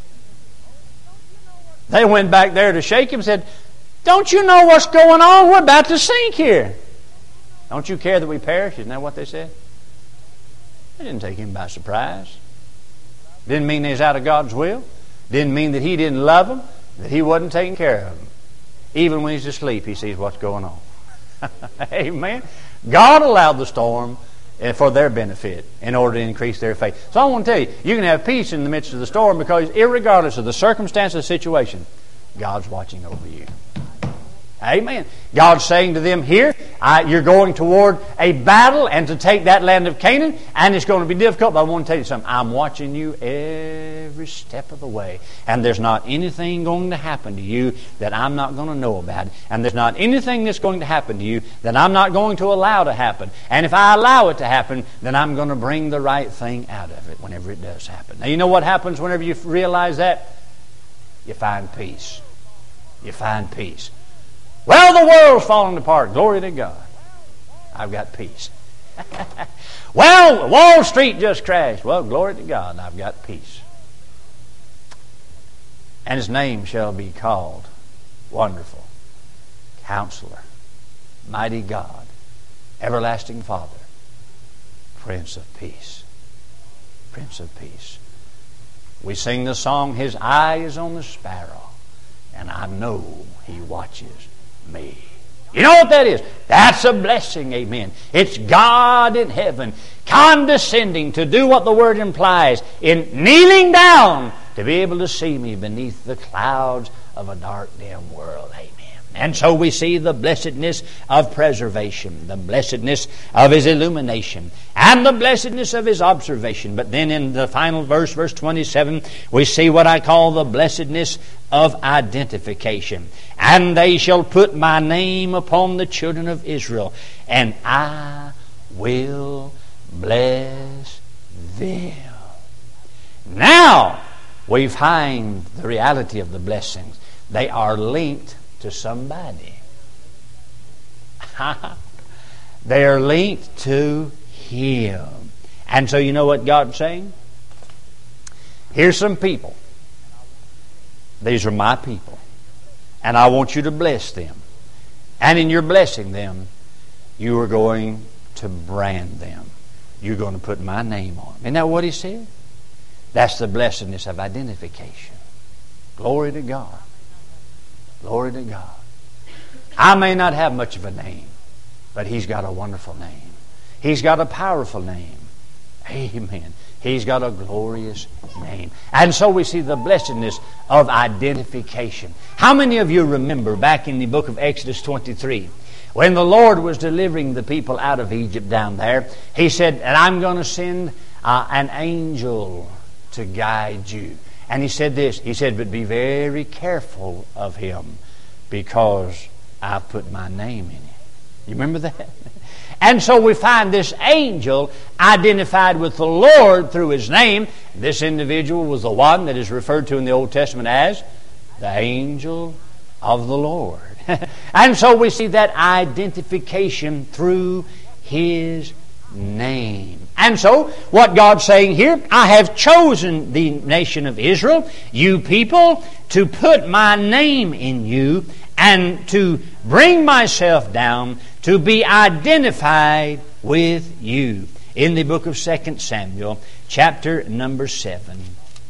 They went back there to shake Him and said, don't you know what's going on? We're about to sink here. Don't you care that we perish? Isn't that what they said? They didn't take Him by surprise. Didn't mean He was out of God's will. Didn't mean that He didn't love them, that He wasn't taking care of them. Even when He's asleep, He sees what's going on. Amen. God allowed the storm for their benefit in order to increase their faith. So I want to tell you, you can have peace in the midst of the storm because irregardless of the circumstance of the situation, God's watching over you. Amen. God's saying to them here, you're going toward a battle and to take that land of Canaan, and it's going to be difficult, but I want to tell you something. I'm watching you every step of the way, and there's not anything going to happen to you that I'm not going to know about, and there's not anything that's going to happen to you that I'm not going to allow to happen. And if I allow it to happen, then I'm going to bring the right thing out of it whenever it does happen. Now, you know what happens whenever you realize that? You find peace. You find peace. Well, the world's falling apart. Glory to God. I've got peace. Well, Wall Street just crashed. Well, glory to God. I've got peace. And His name shall be called Wonderful, Counselor, Mighty God, Everlasting Father, Prince of Peace. Prince of Peace. We sing the song, His eye is on the sparrow, and I know He watches me. You know what that is? That's a blessing, amen. It's God in heaven condescending to do what the word implies in kneeling down to be able to see me beneath the clouds of a dark, dim world, amen. And so we see the blessedness of preservation, the blessedness of His illumination, and the blessedness of His observation. But then in the final verse, verse 27, we see what I call the blessedness of identification. And they shall put my name upon the children of Israel, and I will bless them. Now we find the reality of the blessings. They are linked to somebody. They are linked to Him. And so you know what God's saying? Here's some people. These are my people. And I want you to bless them. And in your blessing them, you are going to brand them. You're going to put my name on them. Isn't that what He said? That's the blessedness of identification. Glory to God. Glory to God. I may not have much of a name, but He's got a wonderful name. He's got a powerful name. Amen. He's got a glorious name. And so we see the blessedness of identification. How many of you remember back in the book of Exodus 23, when the Lord was delivering the people out of Egypt down there, He said, and I'm going to send an angel to guide you. And He said this, He said, but be very careful of him, because I put my name in it. You remember that? And so we find this angel identified with the Lord through His name. This individual was the one that is referred to in the Old Testament as the angel of the Lord. And so we see that identification through His name. And so what God's saying here, I have chosen the nation of Israel, you people, to put my name in you and to bring myself down to be identified with you. In the book of 2 Samuel, chapter number 7,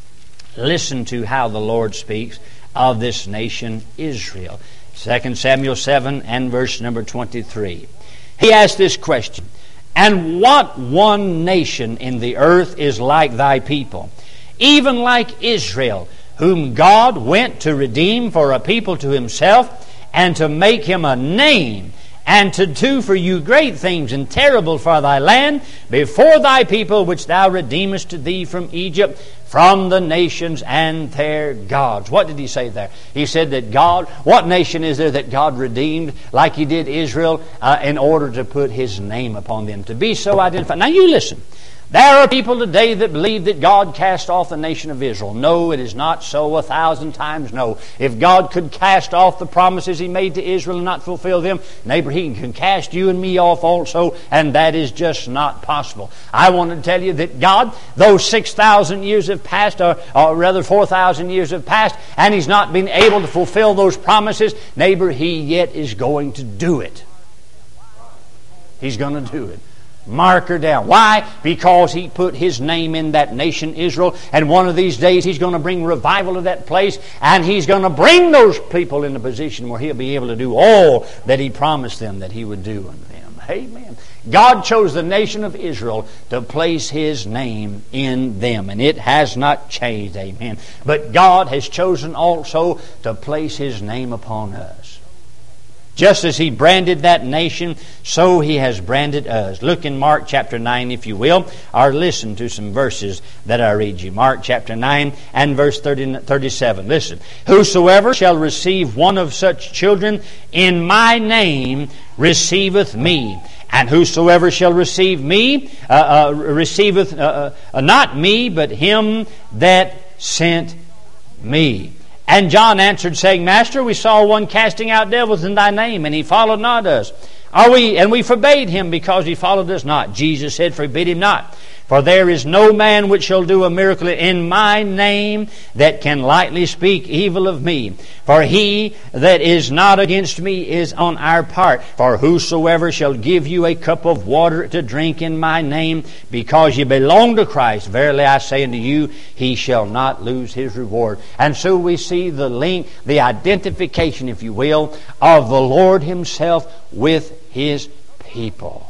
listen to how the Lord speaks of this nation Israel. 2 Samuel 7 and verse number 23. He asked this question, and what one nation in the earth is like thy people, even like Israel, whom God went to redeem for a people to Himself, and to make him a name, and to do for you great things and terrible for thy land, before thy people which thou redeemest to thee from Egypt, from the nations and their gods. What did He say there? He said that God, what nation is there that God redeemed like He did Israel in order to put His name upon them, to be so identified? Now you listen. There are people today that believe that God cast off the nation of Israel. No, it is not so. 1,000 times no. If God could cast off the promises He made to Israel and not fulfill them, neighbor, He can cast you and me off also, and that is just not possible. I want to tell you that God, though 6,000 years have passed, or rather 4,000 years have passed, and He's not been able to fulfill those promises, neighbor, He yet is going to do it. He's going to do it. Mark her down. Why? Because He put His name in that nation Israel, and one of these days He's going to bring revival to that place, and He's going to bring those people in a position where He'll be able to do all that He promised them that He would do unto them. Amen. God chose the nation of Israel to place His name in them, and it has not changed. Amen. But God has chosen also to place His name upon us. Just as He branded that nation, so He has branded us. Look in Mark chapter 9, if you will, or listen to some verses that I read you. Mark chapter 9 and verse 37. Listen. Whosoever shall receive one of such children in my name receiveth me. And whosoever shall receive me, receiveth not me, but Him that sent me. And John answered, saying, Master, we saw one casting out devils in thy name, and he followed not us. And we forbade him because he followed us not. Jesus said, forbid him not. For there is no man which shall do a miracle in my name that can lightly speak evil of me. For he that is not against me is on our part. For whosoever shall give you a cup of water to drink in my name, because ye belong to Christ, verily I say unto you, he shall not lose his reward. And so we see the link, the identification, if you will, of the Lord Himself with His people.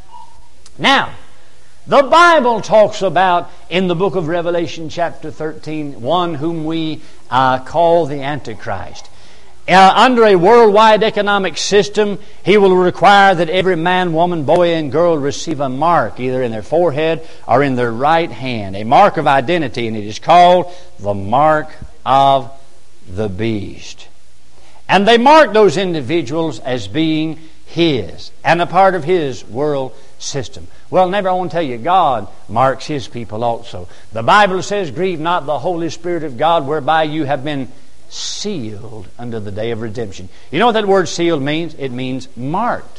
Now, the Bible talks about, in the book of Revelation chapter 13, one whom we call the Antichrist. Under a worldwide economic system, he will require that every man, woman, boy, and girl receive a mark, either in their forehead or in their right hand, a mark of identity, and it is called the mark of the beast. And they mark those individuals as being His and a part of His world system. Well, neighbor, I want to tell you, God marks His people also. The Bible says, grieve not the Holy Spirit of God, whereby you have been sealed unto the day of redemption. You know what that word sealed means? It means marked.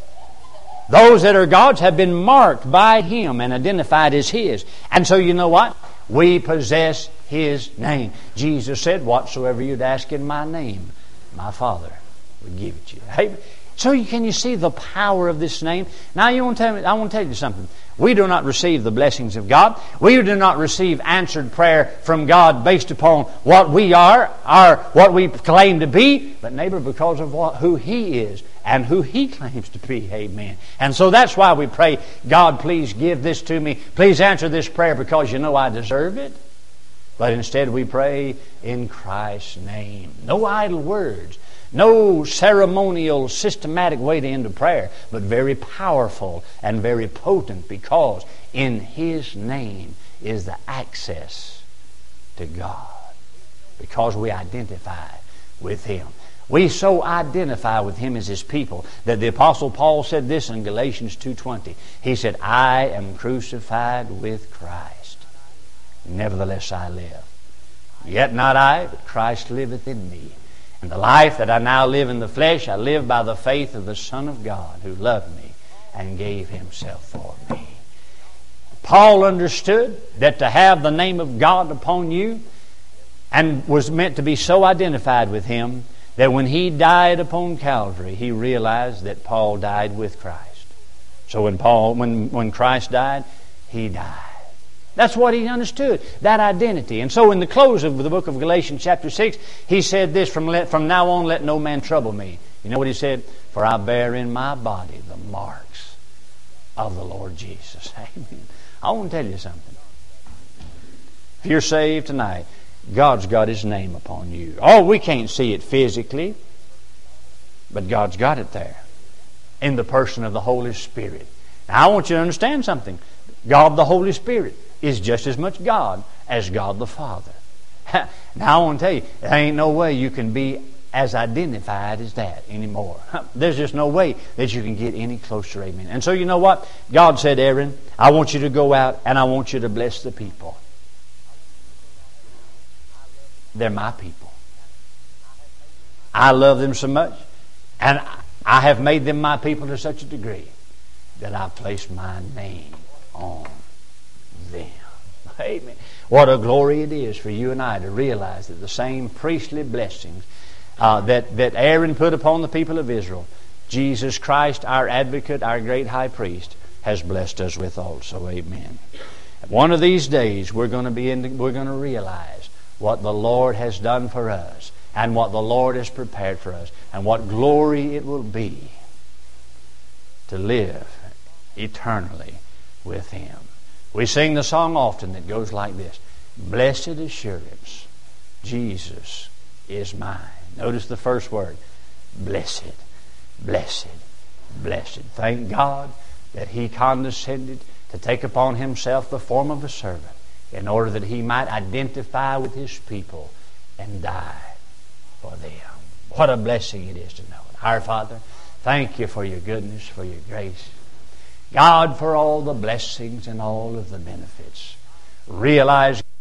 Those that are God's have been marked by Him and identified as His. And so you know what? We possess His name. Jesus said, whatsoever you'd ask in my name, my Father would give it to you. Hey, So can you see the power of this name? Now I want to tell you something. We do not receive the blessings of God. We do not receive answered prayer from God based upon what we are or what we claim to be, but neighbor, because of who He is and who He claims to be. Amen. And so that's why we pray, God, please give this to me. Please answer this prayer because you know I deserve it. But instead we pray in Christ's name. No idle words. No ceremonial, systematic way to end a prayer, but very powerful and very potent, because in His name is the access to God. Because we identify with Him. We so identify with Him as His people that the Apostle Paul said this in Galatians 2:20. He said, I am crucified with Christ. Nevertheless I live. Yet not I, but Christ liveth in me. And the life that I now live in the flesh, I live by the faith of the Son of God who loved me and gave Himself for me. Paul understood that to have the name of God upon you and was meant to be so identified with Him that when he died upon Calvary, he realized that Paul died with Christ. So when Christ died, he died. That's what he understood, that identity. And so in the close of the book of Galatians chapter 6, he said this, from now on let no man trouble me. You know what he said? For I bear in my body the marks of the Lord Jesus. Amen. I want to tell you something. If you're saved tonight, God's got His name upon you. Oh, we can't see it physically, but God's got it there in the person of the Holy Spirit. Now I want you to understand something. God the Holy Spirit is just as much God as God the Father. Now I want to tell you, there ain't no way you can be as identified as that anymore. There's just no way that you can get any closer. Amen. And so you know what? God said, Aaron, I want you to go out and I want you to bless the people. They're my people. I love them so much, and I have made them my people to such a degree that I've placed my name on them. Amen. What a glory it is for you and I to realize that the same priestly blessings that Aaron put upon the people of Israel, Jesus Christ, our advocate, our great high priest, has blessed us with also. Amen. One of these days we're going to realize what the Lord has done for us and what the Lord has prepared for us and what glory it will be to live eternally with Him. We sing the song often that goes like this: Blessed assurance, Jesus is mine. Notice the first word: blessed, blessed, blessed. Thank God that He condescended to take upon Himself the form of a servant in order that He might identify with His people and die for them. What a blessing it is to know it. Our Father, thank You for Your goodness, for Your grace. God, for all the blessings and all of the benefits. Realize